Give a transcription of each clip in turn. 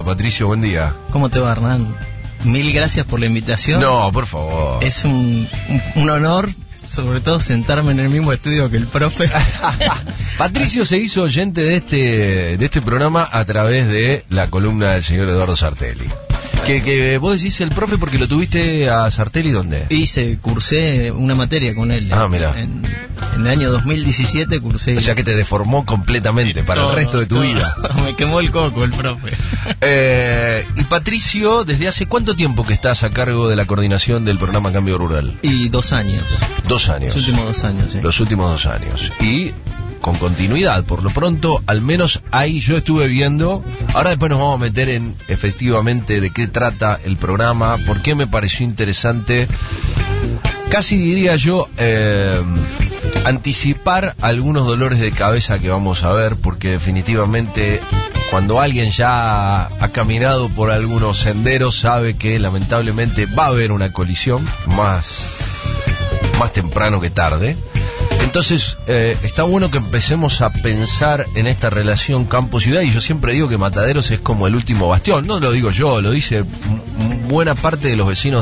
Patricio, buen día. ¿Cómo te va, Hernán? Mil gracias por la invitación. No, por favor. Es un honor, sobre todo, sentarme en el mismo estudio que el profe. Patricio se hizo oyente de este programa a través de la columna del señor Eduardo Sartelli. Que vos decís el profe porque lo tuviste a Sartelli, ¿dónde? Cursé una materia con él. Ah, mira. En el año 2017 cursé. O sea que te deformó completamente para el resto de tu vida. Me quemó el coco el profe. Y Patricio, ¿desde hace cuánto tiempo que estás a cargo de la coordinación del programa Cambio Rural? Y 2 años. 2 años. Los últimos 2 años, sí. Los últimos 2 años. Y con continuidad, por lo pronto, al menos ahí yo estuve viendo. Ahora después nos vamos a meter en efectivamente de qué trata el programa, por qué me pareció interesante, casi diría yo, anticipar algunos dolores de cabeza que vamos a ver, porque definitivamente cuando alguien ya ha caminado por algunos senderos sabe que lamentablemente va a haber una colisión más temprano que tarde. Entonces, está bueno que empecemos a pensar en esta relación campo-ciudad, y yo siempre digo que Mataderos es como el último bastión. No lo digo yo, lo dice buena parte de los vecinos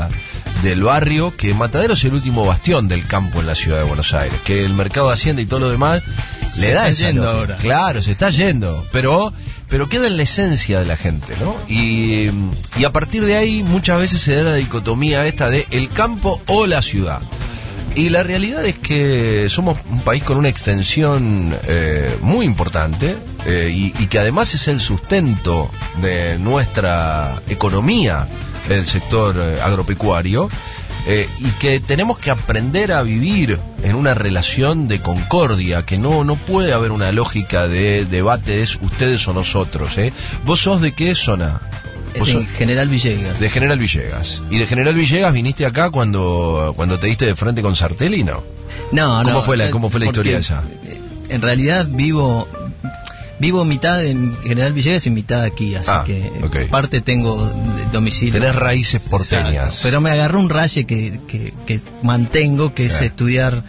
del barrio, que Mataderos es el último bastión del campo en la ciudad de Buenos Aires, que el mercado de Hacienda y todo lo demás le da esa yendo ahora. Claro, se está yendo, pero queda en la esencia de la gente, ¿no? Y a partir de ahí muchas veces se da la dicotomía esta de el campo o la ciudad. Y la realidad es que somos un país con una extensión muy importante y que además es el sustento de nuestra economía, el sector agropecuario, y que tenemos que aprender a vivir en una relación de concordia, que no puede haber una lógica de debate es ustedes o nosotros. ¿Vos sos de qué zona? De General Villegas. De General Villegas. ¿Y de General Villegas viniste acá cuando te diste de frente con Sartelli, no? No. ¿Cómo fue la historia esa? En realidad vivo mitad en General Villegas y mitad aquí, así que okay. Parte tengo de domicilio. Tenés raíces porteñas. Exacto. Pero me agarró un raye que mantengo, que es estudiar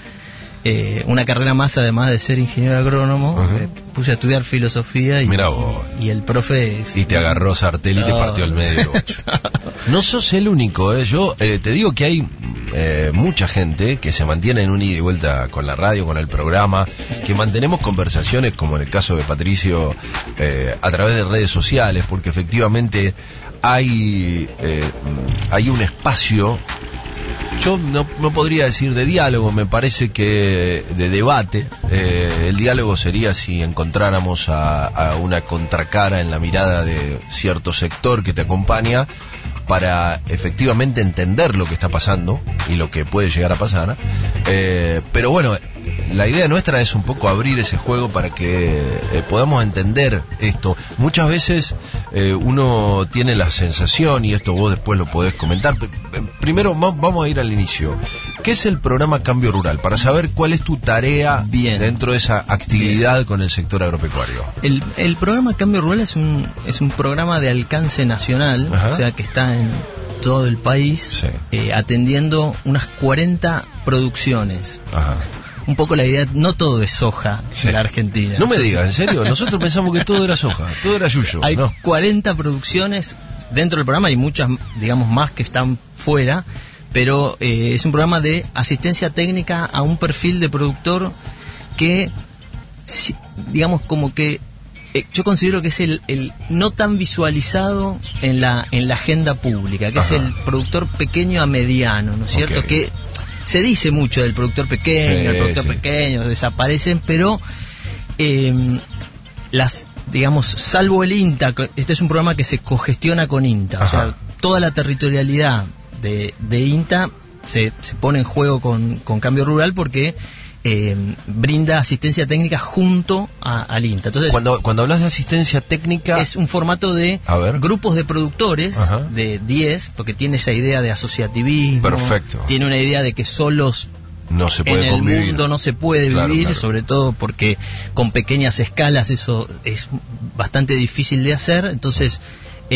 una carrera más, además de ser ingeniero agrónomo. Puse a estudiar filosofía y el profe y te agarró Sartelli y te partió el medio. No sos el único, yo te digo que hay mucha gente que se mantiene en un ida y vuelta con la radio, con el programa, que mantenemos conversaciones, como en el caso de Patricio, a través de redes sociales, porque efectivamente hay un espacio. Yo no podría decir de diálogo, me parece que de debate. El diálogo sería si encontráramos a una contracara en la mirada de cierto sector que te acompaña para efectivamente entender lo que está pasando y lo que puede llegar a pasar. Pero bueno, la idea nuestra es un poco abrir ese juego para que podamos entender esto. Muchas veces uno tiene la sensación, y esto vos después lo podés comentar. Primero vamos a ir al inicio. ¿Qué es el programa Cambio Rural? Para saber cuál es tu tarea dentro de esa actividad con el sector agropecuario. El programa Cambio Rural es un programa de alcance nacional. Ajá. O sea que está en todo el país, sí. Atendiendo unas 40 producciones. Ajá. Un poco la idea, no todo es soja, sí, en la Argentina. No me digas, ¿en serio? Nosotros pensamos que todo era soja, todo era yuyo. Hay 40 producciones dentro del programa, hay muchas, digamos, más que están fuera, pero es un programa de asistencia técnica a un perfil de productor que, digamos, como que yo considero que es el no tan visualizado en la agenda pública, que Ajá. es el productor pequeño a mediano, ¿no es cierto? Okay. Que se dice mucho del productor pequeño, el productor pequeño, desaparecen, pero digamos, salvo el INTA, este es un programa que se cogestiona con INTA. Ajá. O sea, toda la territorialidad de INTA se pone en juego con Cambio Rural porque brinda asistencia técnica junto al INTA. Entonces, cuando hablas de asistencia técnica, es un formato de grupos de productores, Ajá. de 10, porque tiene esa idea de asociativismo. Perfecto. Tiene una idea de que solos no se puede en convivir. El mundo no se puede vivir, claro. Sobre todo porque con pequeñas escalas eso es bastante difícil de hacer. Entonces,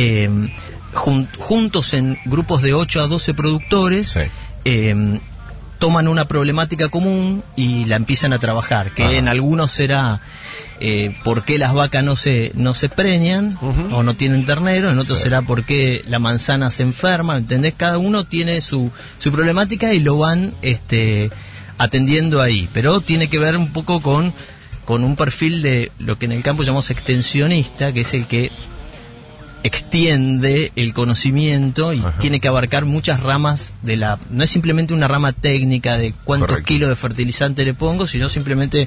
juntos en grupos de 8 a 12 productores, sí. toman una problemática común y la empiezan a trabajar, que en algunos será por qué las vacas no se preñan o no tienen ternero, en otros será por qué la manzana se enferma, ¿entendés? Cada uno tiene su problemática y lo van atendiendo ahí, pero tiene que ver un poco con un perfil de lo que en el campo llamamos extensionista, que es el que extiende el conocimiento y tiene que abarcar muchas ramas no es simplemente una rama técnica de cuántos kilos de fertilizante le pongo, sino simplemente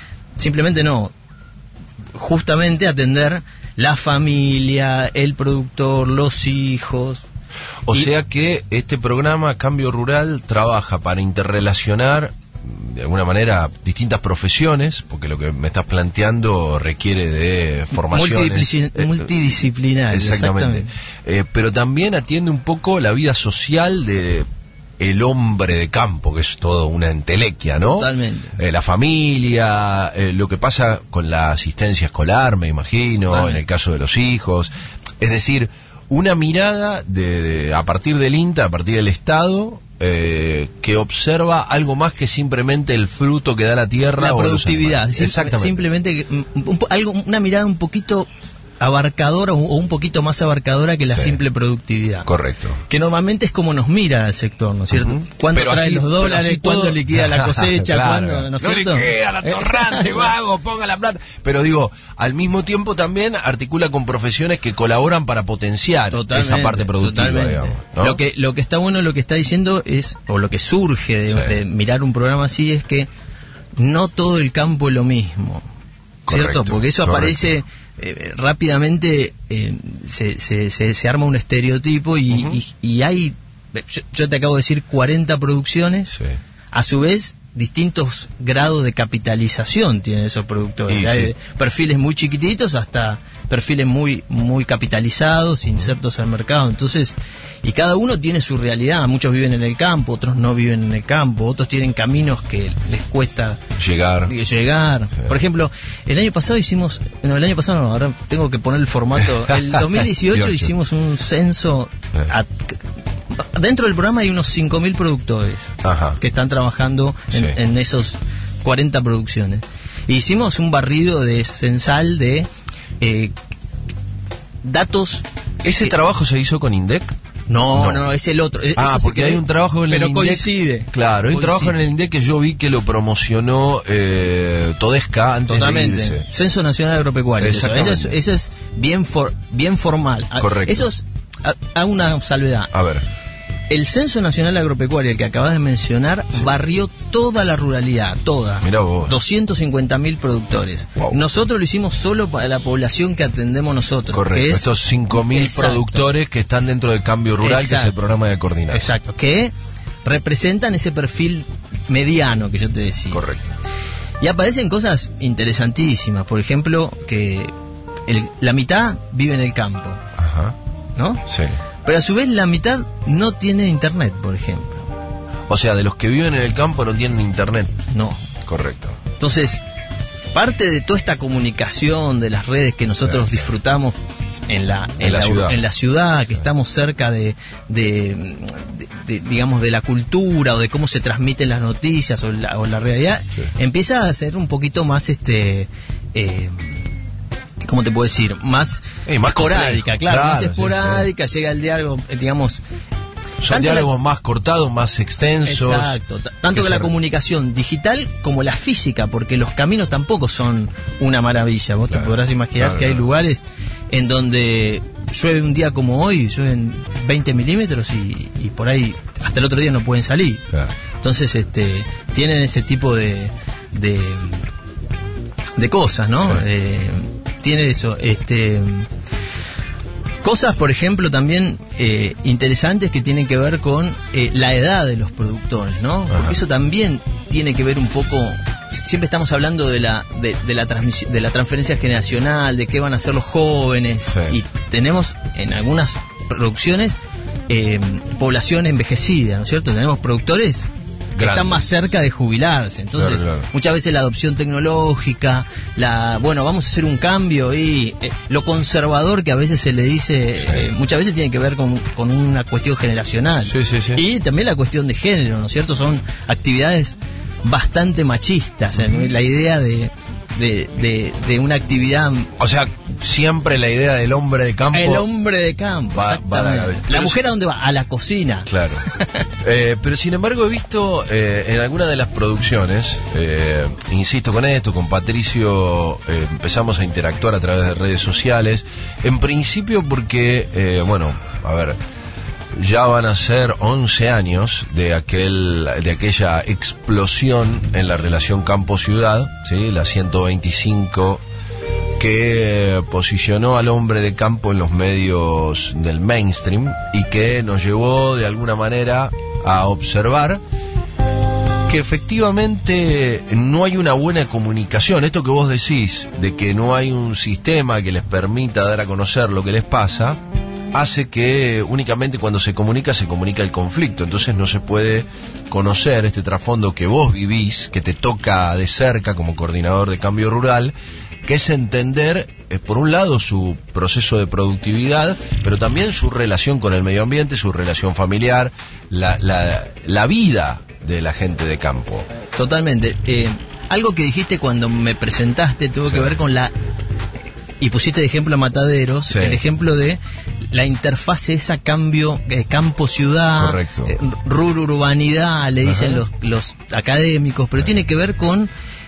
no, justamente atender la familia, el productor, los hijos. O sea que este programa Cambio Rural trabaja para interrelacionar de alguna manera distintas profesiones, porque lo que me estás planteando requiere de formación multidisciplinaria. Exactamente. Pero también atiende un poco la vida social de el hombre de campo, que es toda una entelequia, ¿no? Totalmente. La familia, lo que pasa con la asistencia escolar, me imagino, totalmente, en el caso de los hijos. Es decir, una mirada a partir del INTA, a partir del Estado, que observa algo más que simplemente el fruto que da la tierra. La productividad. Exactamente. Simplemente una mirada un poquito abarcadora o un poquito más abarcadora que la simple productividad. Correcto. Que normalmente es como nos mira el sector, ¿no es cierto? ¿Cuándo trae los dólares? ¿Cuándo liquida la cosecha? Claro. ¿Cuándo? ¿No es cierto? No liquida la torrante, vago, ponga la plata. Pero digo, al mismo tiempo también articula con profesiones que colaboran para potenciar esa parte productiva, digamos, ¿no? Lo que está bueno, lo que está diciendo es, o lo que surge de mirar un programa así, es que no todo el campo es lo mismo. ¿Cierto? Porque eso aparece rápidamente, se arma un estereotipo y hay, yo te acabo de decir 40 producciones, a su vez distintos grados de capitalización tienen esos productores. Hay perfiles muy chiquititos hasta perfiles muy capitalizados, insertos al mercado. Entonces, y cada uno tiene su realidad. Muchos viven en el campo, otros no viven en el campo, otros tienen caminos que les cuesta llegar. Por ejemplo, el año pasado ahora tengo que poner el formato. El 2018 hicimos un censo. Dentro del programa hay unos 5.000 productores que están trabajando en esos 40 producciones. E hicimos un barrido de censal de datos. ¿Ese trabajo se hizo con INDEC? No, es el otro. Porque hay un trabajo en el INDEC. Pero coincide. Claro, hay un trabajo en el INDEC que yo vi que lo promocionó Todesca antes Totalmente. de irse. Censo Nacional Agropecuario. Exactamente. Eso es bien formal. Correcto. Eso es, hago una salvedad. A ver. El Censo Nacional Agropecuario, el que acabas de mencionar, barrió toda la ruralidad, toda. Mirá vos. 250.000 productores. Wow. Nosotros lo hicimos solo para la población que atendemos nosotros. Correcto. Que es, estos 5.000 productores que están dentro del Cambio Rural, que es el programa de coordinación. Exacto. Que representan ese perfil mediano que yo te decía. Correcto. Y aparecen cosas interesantísimas. Por ejemplo, que la mitad vive en el campo. ¿No? Sí. Pero a su vez la mitad no tiene internet, por ejemplo. O sea, de los que viven en el campo no tienen internet. No. Correcto. Entonces, parte de toda esta comunicación de las redes que nosotros disfrutamos en la ciudad, que estamos cerca de digamos, de la cultura o de cómo se transmiten las noticias o la realidad, empieza a ser un poquito más ¿cómo te puedo decir? Más esporádica, más esporádica, llega el diálogo, digamos. Son diálogos más cortados, más extensos. Exacto. Tanto que la comunicación digital como la física, porque los caminos tampoco son una maravilla. Vos te podrás imaginar que hay lugares en donde llueve un día como hoy, llueven 20 milímetros y por ahí hasta el otro día no pueden salir. Entonces, tienen ese tipo de cosas, ¿no? Tiene eso, cosas, por ejemplo, también interesantes que tienen que ver con la edad de los productores, ¿no? Porque eso también tiene que ver un poco. Siempre estamos hablando de la transmisión, de la transferencia generacional, de qué van a hacer los jóvenes, y tenemos en algunas producciones población envejecida, ¿no es cierto? Tenemos productores están más cerca de jubilarse. Entonces, claro. muchas veces la adopción tecnológica, vamos a hacer un cambio, y lo conservador que a veces se le dice, muchas veces tiene que ver con una cuestión generacional. Sí. Y también la cuestión de género, ¿no es cierto? Son actividades bastante machistas, la idea de una actividad. O sea, siempre la idea del hombre de campo. El hombre de campo, exactamente. La mujer, ¿a dónde va? A la cocina. Claro. Pero sin embargo he visto en alguna de las producciones, insisto con esto, con Patricio empezamos a interactuar a través de redes sociales, en principio porque, ya van a ser 11 años de aquella explosión en la relación campo-ciudad, ¿sí? La 125, que posicionó al hombre de campo en los medios del mainstream y que nos llevó de alguna manera a observar que efectivamente no hay una buena comunicación. Esto que vos decís, de que no hay un sistema que les permita dar a conocer lo que les pasa, hace que únicamente cuando se comunica el conflicto. Entonces no se puede conocer este trasfondo que vos vivís, que te toca de cerca como coordinador de cambio rural, que es entender, por un lado, su proceso de productividad, pero también su relación con el medio ambiente, su relación familiar, la vida de la gente de campo. Totalmente. Algo que dijiste cuando me presentaste tuvo que ver con y pusiste de ejemplo a Mataderos, el ejemplo de la interfase, esa cambio campo-ciudad, urbanidad, le dicen los académicos, pero tiene que ver con,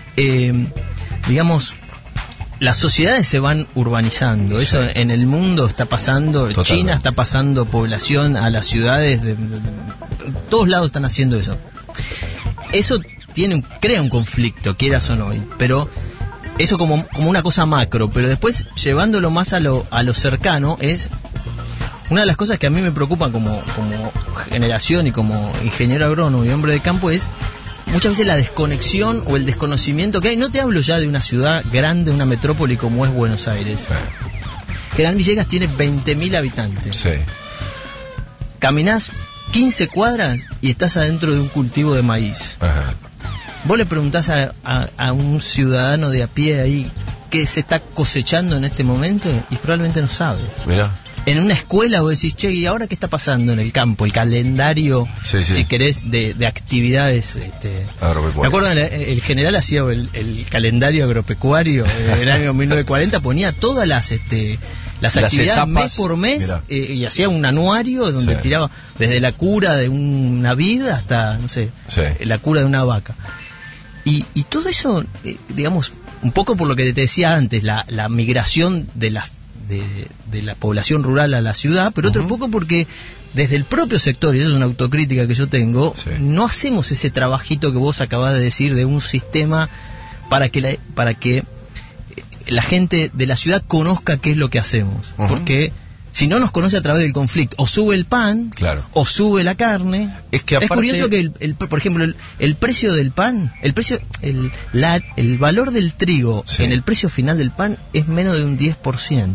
las sociedades se van urbanizando. Eso en el mundo está pasando. Totalmente. China está pasando población a las ciudades, todos lados están haciendo eso. Eso crea un conflicto, quieras o no, pero eso como una cosa macro, pero después llevándolo más a lo cercano, es una de las cosas que a mí me preocupan como generación y como ingeniero agrónomo y hombre de campo, es muchas veces la desconexión o el desconocimiento que hay. No te hablo ya de una ciudad grande, una metrópoli como es Buenos Aires. General Villegas tiene 20.000 habitantes. Caminás 15 cuadras y estás adentro de un cultivo de maíz. Vos le preguntás a un ciudadano de a pie ahí qué se está cosechando en este momento y probablemente no sabe. Mirá. En una escuela vos decís, che, ¿y ahora qué está pasando en el campo? El calendario, si querés, de actividades. Me acuerdo, el general hacía el calendario agropecuario en el año 1940, ponía todas las actividades etapas, mes por mes, y hacía un anuario donde tiraba desde la cura de una vid hasta, la cura de una vaca. Y todo eso, digamos, un poco por lo que te decía antes, la migración de la población rural a la ciudad, pero otro poco porque desde el propio sector, y eso es una autocrítica que yo tengo, no hacemos ese trabajito que vos acabás de decir de un sistema para que la gente de la ciudad conozca qué es lo que hacemos. Porque si no nos conoce a través del conflicto, o sube el pan, o sube la carne. Es curioso que por ejemplo, el precio del pan, el valor del trigo en el precio final del pan es menos de un 10%.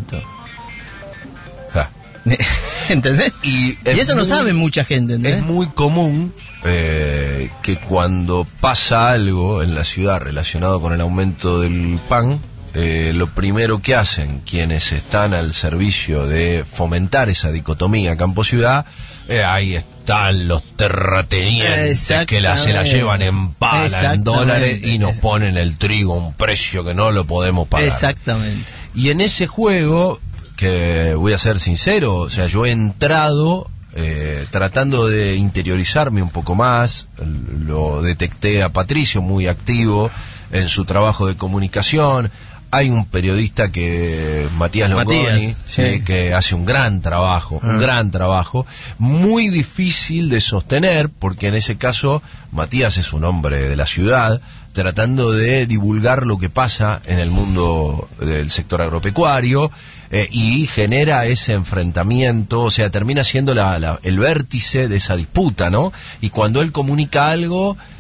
¿Entendés? Y eso no sabe mucha gente, ¿entendés? Es muy común que cuando pasa algo en la ciudad relacionado con el aumento del pan, lo primero que hacen quienes están al servicio de fomentar esa dicotomía campo-ciudad, ahí están los terratenientes que se la llevan en pala, en dólares, y nos ponen el trigo a un precio que no lo podemos pagar. Exactamente. Y en ese juego, que voy a ser sincero, o sea, yo he entrado tratando de interiorizarme un poco más. Lo detecté a Patricio muy activo en su trabajo de comunicación. Hay un periodista Matías Longoni, que hace un gran trabajo, muy difícil de sostener, porque en ese caso Matías es un hombre de la ciudad, tratando de divulgar lo que pasa en el mundo del sector agropecuario, y genera ese enfrentamiento, o sea, termina siendo el vértice de esa disputa, ¿no? Y cuando él comunica algo,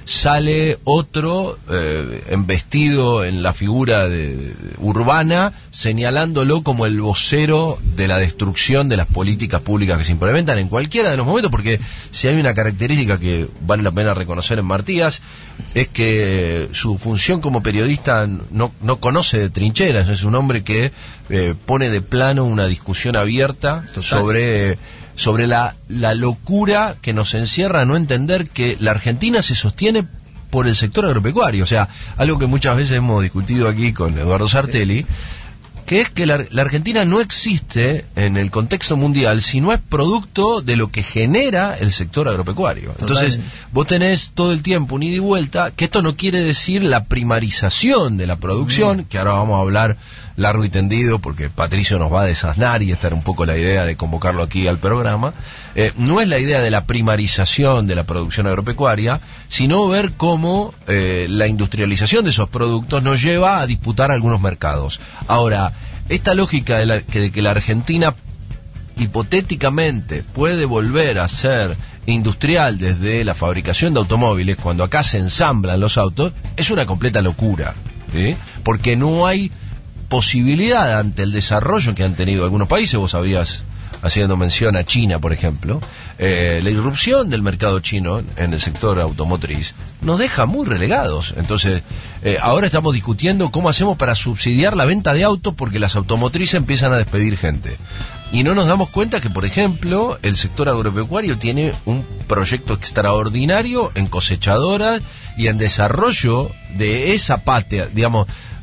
sale otro embestido en la figura urbana, señalándolo como el vocero de la destrucción de las políticas públicas que se implementan en cualquiera de los momentos, porque si hay una característica que vale la pena reconocer en Martías, es que su función como periodista no conoce de trincheras, es un hombre que pone de plano una discusión abierta sobre la locura que nos encierra a no entender que la Argentina se sostiene por el sector agropecuario. O sea, algo que muchas veces hemos discutido aquí con Eduardo Sartelli, que es que la Argentina no existe en el contexto mundial si no es producto de lo que genera el sector agropecuario. Entonces, vos tenés todo el tiempo un ida y vuelta, que esto no quiere decir la primarización de la producción, que ahora vamos a hablar largo y tendido, porque Patricio nos va a desasnar y esta era un poco la idea de convocarlo aquí al programa. No es la idea de la primarización de la producción agropecuaria, sino ver cómo la industrialización de esos productos nos lleva a disputar algunos mercados. Ahora, esta lógica de que la Argentina hipotéticamente puede volver a ser industrial desde la fabricación de automóviles, cuando acá se ensamblan los autos, es una completa locura, ¿sí? Porque no hay posibilidad ante el desarrollo que han tenido algunos países. Vos habías haciendo mención a China, por ejemplo, la irrupción del mercado chino en el sector automotriz nos deja muy relegados. Entonces, ahora estamos discutiendo cómo hacemos para subsidiar la venta de autos porque las automotrices empiezan a despedir gente. Y no nos damos cuenta que, por ejemplo, el sector agropecuario tiene un proyecto extraordinario en cosechadoras y en desarrollo de esa patria, digamos.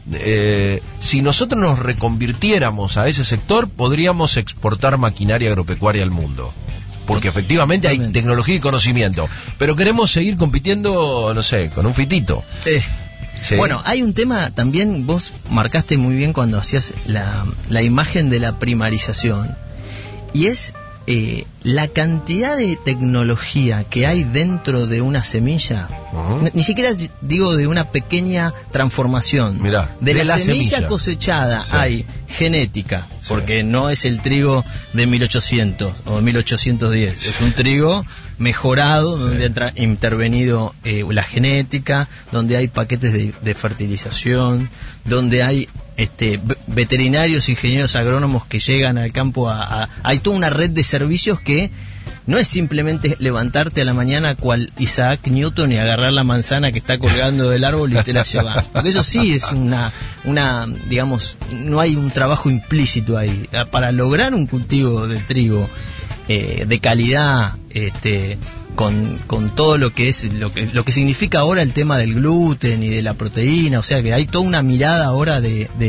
Si nosotros nos reconvirtiéramos a ese sector, podríamos exportar maquinaria agropecuaria al mundo, porque efectivamente hay tecnología y conocimiento, pero queremos seguir compitiendo, no sé, con un fitito. ¿Sí? Bueno, hay un tema también, vos marcaste muy bien cuando hacías la imagen de la primarización, y es la cantidad de tecnología que hay dentro de una semilla. Ni siquiera digo de una pequeña transformación. Mirá, de la semilla cosechada, sí, hay genética, sí, porque no es el trigo de 1800 o de 1810, sí, es un trigo mejorado, sí, donde ha intervenido la genética, donde hay paquetes de fertilización, donde hay veterinarios, ingenieros agrónomos que llegan al campo hay toda una red de servicios que no es simplemente levantarte a la mañana cual Isaac Newton y agarrar la manzana que está colgando del árbol y te la llevas, porque eso sí es una digamos, no hay un trabajo implícito ahí para lograr un cultivo de trigo de calidad, con todo lo que es lo que significa ahora el tema del gluten y de la proteína. O sea que hay toda una mirada ahora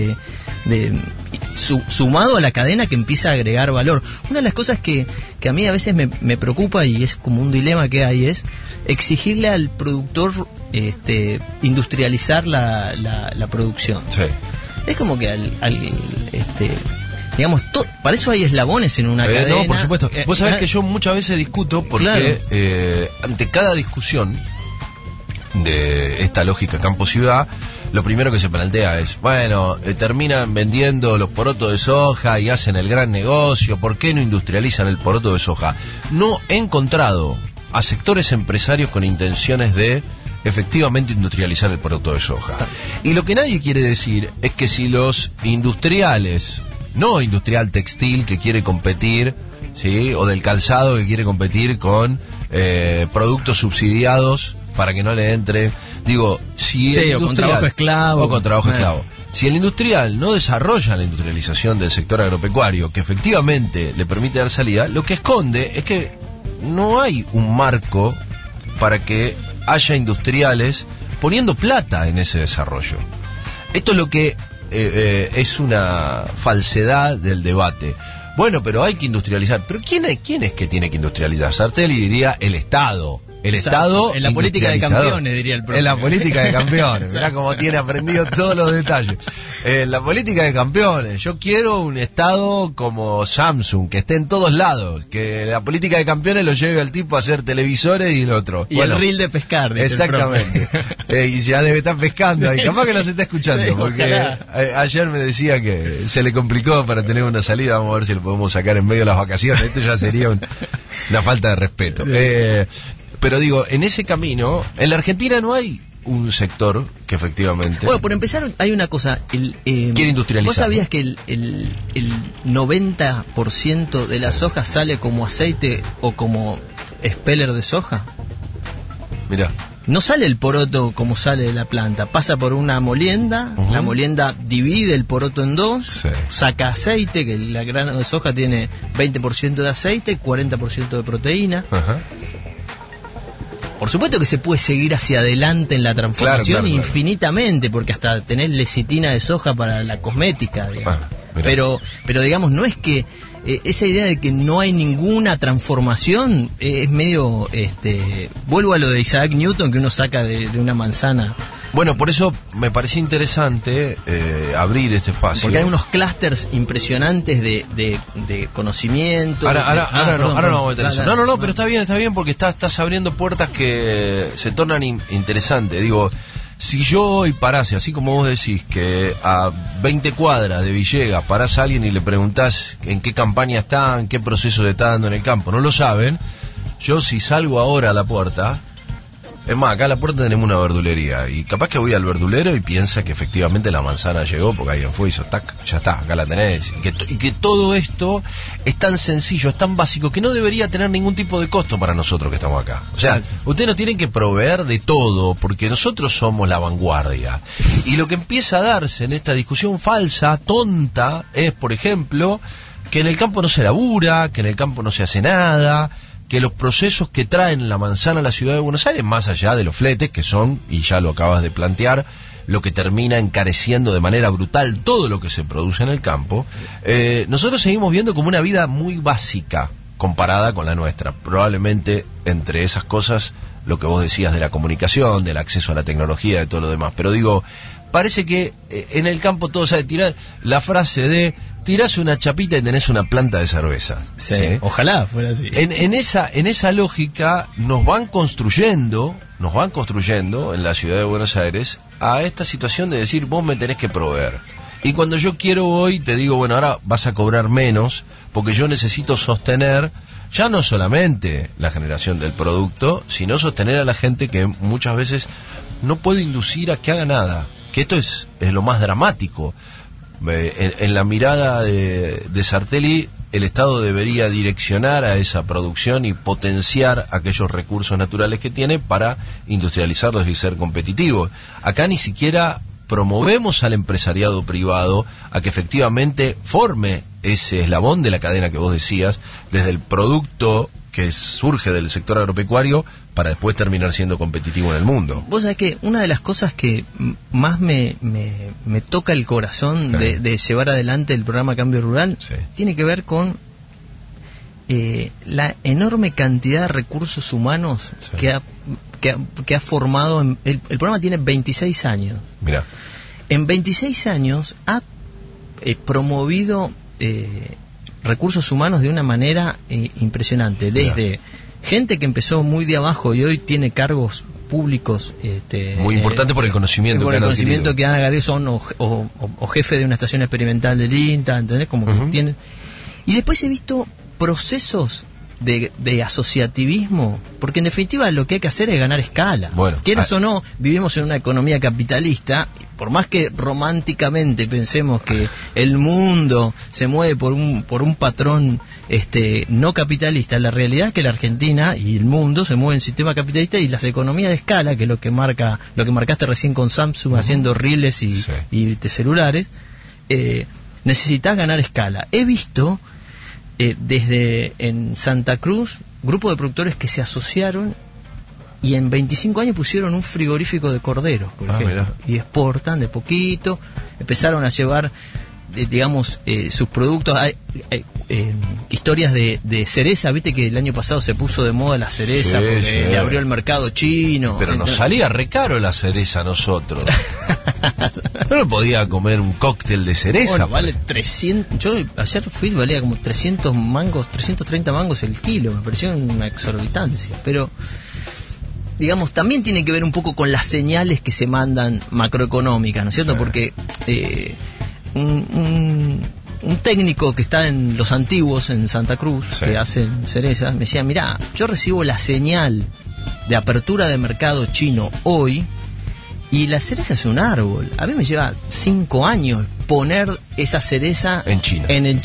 sumado a la cadena que empieza a agregar valor. Una de las cosas que a mí a veces me preocupa, y es como un dilema que hay, es exigirle al productor industrializar la producción. Sí. Es como que digamos, para eso hay eslabones en una cadena. No, por supuesto. Vos sabés que yo muchas veces discuto porque, claro, ante cada discusión de esta lógica campo-ciudad, lo primero que se plantea es, bueno, terminan vendiendo los porotos de soja y hacen el gran negocio, ¿por qué no industrializan el poroto de soja? No he encontrado a sectores empresarios con intenciones de efectivamente industrializar el poroto de soja. Y lo que nadie quiere decir es que si los industriales, no industrial textil que quiere competir, ¿sí?, o del calzado que quiere competir con productos subsidiados para que no le entre, digo, si sí, el o con trabajo esclavo. O con trabajo esclavo. Si el industrial no desarrolla la industrialización del sector agropecuario, que efectivamente le permite dar salida, lo que esconde es que no hay un marco para que haya industriales poniendo plata en ese desarrollo. Esto es lo que es una falsedad del debate. Bueno, pero hay que industrializar. ¿Pero quién es que tiene que industrializar? Sartelli diría el Estado. El Estado en la política de campeones, diría el propio. En la política de campeones. Mirá cómo tiene aprendido todos los detalles. En la política de campeones. Yo quiero un Estado como Samsung, que esté en todos lados. Que la política de campeones lo lleve al tipo a hacer televisores y el otro. Y bueno, el reel de pescar. Dice exactamente. Y ya debe estar pescando ahí. Capaz que nos está escuchando. Sí, porque ayer me decía que se le complicó para tener una salida. Vamos a ver si lo podemos sacar en medio de las vacaciones. Esto ya sería una falta de respeto. Pero digo, en ese camino, en la Argentina no hay un sector que efectivamente... Bueno, por empezar, hay una cosa. Quiere industrializar. ¿Vos sabías que el 90% de la soja sale como aceite o como expeller de soja? Mirá. No sale el poroto como sale de la planta, pasa por una molienda, la molienda divide el poroto en dos, saca aceite, que la grano de soja tiene 20% de aceite y 40% de proteína. Por supuesto que se puede seguir hacia adelante en la transformación infinitamente, porque hasta tenés lecitina de soja para la cosmética, pero digamos, no es que esa idea de que no hay ninguna transformación es medio, vuelvo a lo de Isaac Newton, que uno saca de una manzana. Bueno, por eso me parecía interesante abrir este espacio. Porque hay unos clústeres impresionantes de conocimiento. Ahora no vamos a meter eso. No, pero está bien porque estás abriendo puertas que se tornan interesantes. Digo, si yo hoy parase, así como vos decís, que a 20 cuadras de Villegas parás a alguien y le preguntás en qué campaña están, qué proceso se está dando en el campo, no lo saben. Yo si salgo ahora a la puerta... Es más, acá a la puerta tenemos una verdulería y capaz que voy al verdulero y piensa que efectivamente la manzana llegó porque alguien fue y hizo tac, ya está, acá la tenés. Y que todo esto es tan sencillo, es tan básico que no debería tener ningún tipo de costo para nosotros que estamos acá. O sea, ustedes nos tienen que proveer de todo porque nosotros somos la vanguardia. Y lo que empieza a darse en esta discusión falsa, tonta, es, por ejemplo, que en el campo no se labura, que en el campo no se hace nada, que los procesos que traen la manzana a la ciudad de Buenos Aires, más allá de los fletes, que son, y ya lo acabas de plantear, lo que termina encareciendo de manera brutal todo lo que se produce en el campo, nosotros seguimos viendo como una vida muy básica comparada con la nuestra. Probablemente entre esas cosas, lo que vos decías de la comunicación, del acceso a la tecnología, de todo lo demás. Pero digo, parece que en el campo todo sabe tirar la frase de... tirás una chapita y tenés una planta de cerveza. Sí. Ojalá fuera así. En esa lógica nos van construyendo en la ciudad de Buenos Aires a esta situación de decir, vos me tenés que proveer. Y cuando yo quiero hoy, te digo, bueno, ahora vas a cobrar menos, porque yo necesito sostener, ya no solamente la generación del producto, sino sostener a la gente que muchas veces no puedo inducir a que haga nada. Que esto es lo más dramático. En la mirada de Sartelli, el Estado debería direccionar a esa producción y potenciar aquellos recursos naturales que tiene para industrializarlos y ser competitivos. Acá ni siquiera promovemos al empresariado privado a que efectivamente forme ese eslabón de la cadena que vos decías, desde el producto que surge del sector agropecuario para después terminar siendo competitivo en el mundo. Vos sabés que una de las cosas que más me toca el corazón de llevar adelante el programa Cambio Rural tiene que ver con la enorme cantidad de recursos humanos que ha formado. El programa tiene 26 años. Mirá. En 26 años ha promovido recursos humanos de una manera impresionante, desde gente que empezó muy de abajo y hoy tiene cargos públicos muy importante por el conocimiento por el conocimiento que han agarrado, son o jefe de una estación experimental del INTA, ¿entendés? Como que tienen. Y después he visto procesos de asociativismo, porque en definitiva lo que hay que hacer es ganar escala. Bueno, quieras o no, vivimos en una economía capitalista, por más que románticamente pensemos que el mundo se mueve por un patrón no capitalista, la realidad es que la Argentina y el mundo se mueven en sistema capitalista, y las economías de escala, que es lo que marcaste recién con Samsung haciendo reels y celulares, necesitas ganar escala. He visto desde en Santa Cruz, grupo de productores que se asociaron y en 25 años pusieron un frigorífico de corderos, por ejemplo, mirá. Y exportan de poquito, empezaron a llevar, digamos, sus productos. Hay historias de cereza, viste que el año pasado se puso de moda la cereza porque le abrió el mercado chino. Pero nos salía re caro la cereza a nosotros. No podía comer un cóctel de cereza. Bueno, vale 300. Yo ayer fui, valía como 300 mangos, 330 mangos el kilo. Me pareció una exorbitancia. Pero, digamos, también tiene que ver un poco con las señales que se mandan macroeconómicas, ¿no es cierto? Porque un técnico que está en Los Antiguos, en Santa Cruz, que hacen cerezas, me decía, mirá, yo recibo la señal de apertura de mercado chino hoy, y la cereza es un árbol. A mí me lleva 5 años poner esa cereza en China.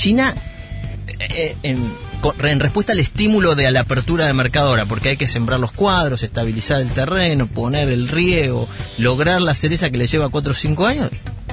En respuesta al estímulo de la apertura de mercado ahora, porque hay que sembrar los cuadros, estabilizar el terreno, poner el riego, lograr la cereza que le lleva 4 o 5 años.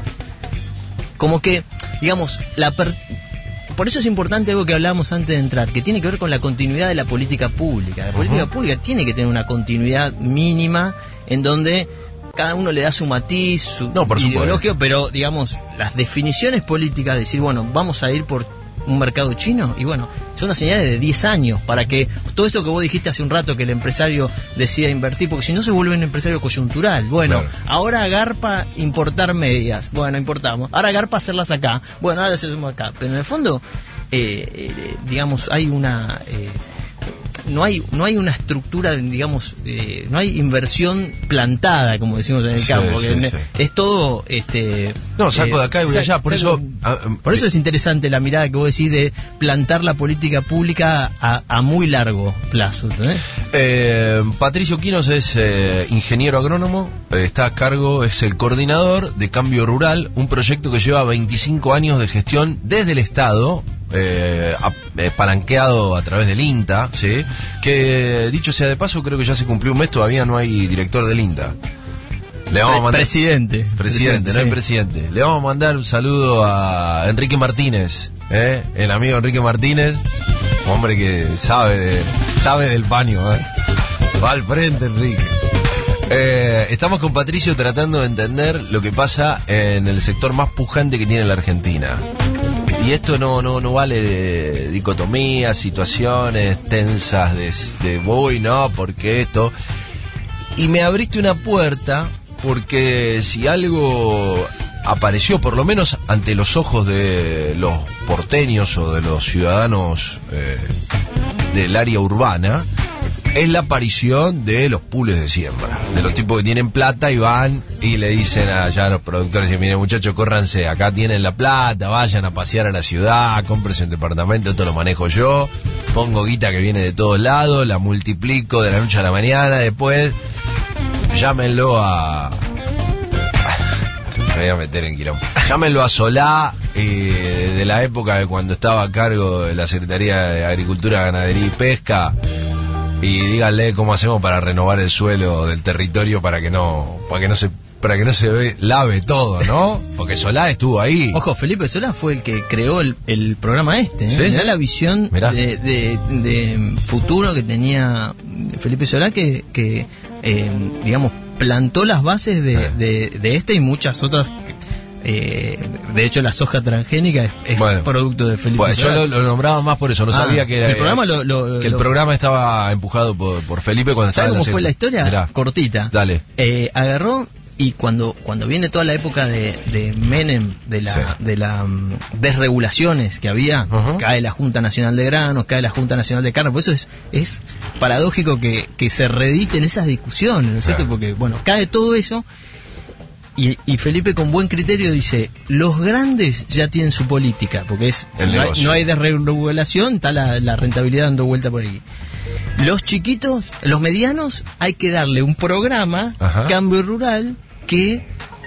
Como que, digamos, por eso es importante algo que hablábamos antes de entrar, que tiene que ver con la continuidad de la política pública. La política pública tiene que tener una continuidad mínima en donde cada uno le da su matiz, su ideología, pero, digamos, las definiciones políticas, decir, bueno, vamos a ir por un mercado chino, y bueno, son unas señales de 10 años para que todo esto que vos dijiste hace un rato, que el empresario decida invertir, porque si no se vuelve un empresario coyuntural. Bueno, claro. Ahora garpa importar medias, bueno, importamos. Ahora garpa hacerlas acá, bueno, ahora las hacemos acá. Pero en el fondo, digamos, hay una... No hay una estructura, digamos, no hay inversión plantada, como decimos en el campo. Sí. Es todo... saco de acá y voy allá. Por eso es interesante la mirada que vos decís de plantar la política pública a muy largo plazo. Patricio Quinos es ingeniero agrónomo, está a cargo, es el coordinador de Cambio Rural, un proyecto que lleva 25 años de gestión desde el Estado, palanqueado a través del INTA, ¿sí? Que dicho sea de paso, creo que ya se cumplió un mes, todavía no hay director del INTA. Le vamos a mandar... Presidente, no hay presidente. Le vamos a mandar un saludo a Enrique Martínez, el amigo Enrique Martínez, un hombre que sabe del paño, va al frente, Enrique. Estamos con Patricio tratando de entender lo que pasa en el sector más pujante que tiene la Argentina. Y esto no vale de dicotomías, situaciones tensas de voy, no, porque esto. Y me abriste una puerta, porque si algo apareció, por lo menos ante los ojos de los porteños o de los ciudadanos del área urbana, es la aparición de los pools de siembra, de los tipos que tienen plata y van y le dicen allá a los productores, miren muchachos, córranse, acá tienen la plata, vayan a pasear a la ciudad, cómprense un departamento, esto lo manejo yo, pongo guita que viene de todos lados, la multiplico de la noche a la mañana, después llámenlo a... Me voy a meter en quilombo. Llámenlo a Solá, de la época de cuando estaba a cargo de la Secretaría de Agricultura, Ganadería y Pesca, y díganle cómo hacemos para renovar el suelo del territorio para que no se lave todo, ¿no? Porque Solá estuvo ahí. Ojo, Felipe Solá fue el que creó el programa ¿Sí? Mirá la visión de futuro que tenía Felipe Solá, que digamos, plantó las bases de y muchas otras. De hecho, la soja transgénica es producto de Felipe Solá. Yo lo nombraba más por eso, no sabía que el programa el programa estaba empujado por Felipe cuando estaba. ¿Sabes cómo fue la historia? Mirá. Cortita. Dale. Agarró y cuando viene toda la época de Menem, de la desregulaciones que había, cae la Junta Nacional de Granos, cae la Junta Nacional de Carne, por eso es paradójico que se reediten esas discusiones, ¿no es cierto? Porque, cae todo eso. Y Felipe con buen criterio dice, los grandes ya tienen su política, porque no hay desregulación, está la rentabilidad dando vuelta por ahí. Los chiquitos, los medianos, hay que darle un programa, Cambio Rural, que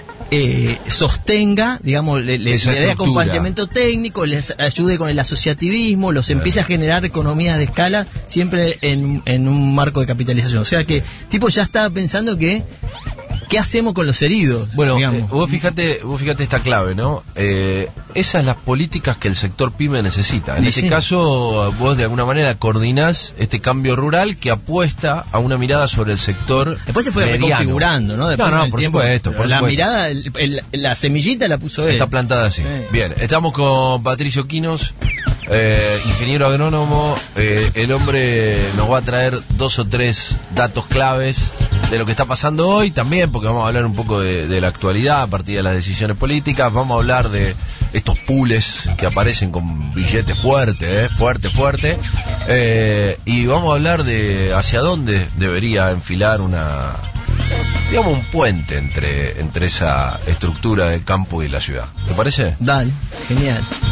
sostenga, digamos, le dé acompañamiento técnico, les ayude con el asociativismo, los empiece a generar economías de escala, siempre en un marco de capitalización. O sea que tipo ya estaba pensando que ¿qué hacemos con los heridos? Bueno, vos fíjate esta clave, ¿no? Esas las políticas que el sector pyme necesita. En este caso, vos de alguna manera coordinás este cambio rural que apuesta a una mirada sobre el sector. Después se fue reconfigurando, ¿no? Después por supuesto. La mirada, la semillita la puso él. Está plantada así. Bien, estamos con Patricio Quinos, ingeniero agrónomo. El hombre nos va a traer 2 o 3 datos claves de lo que está pasando hoy, también porque vamos a hablar un poco de la actualidad a partir de las decisiones políticas. Vamos a hablar de estos pools que aparecen con billetes fuerte, y vamos a hablar de hacia dónde debería enfilar un puente entre esa estructura del campo y la ciudad. ¿Te parece? Dale, genial.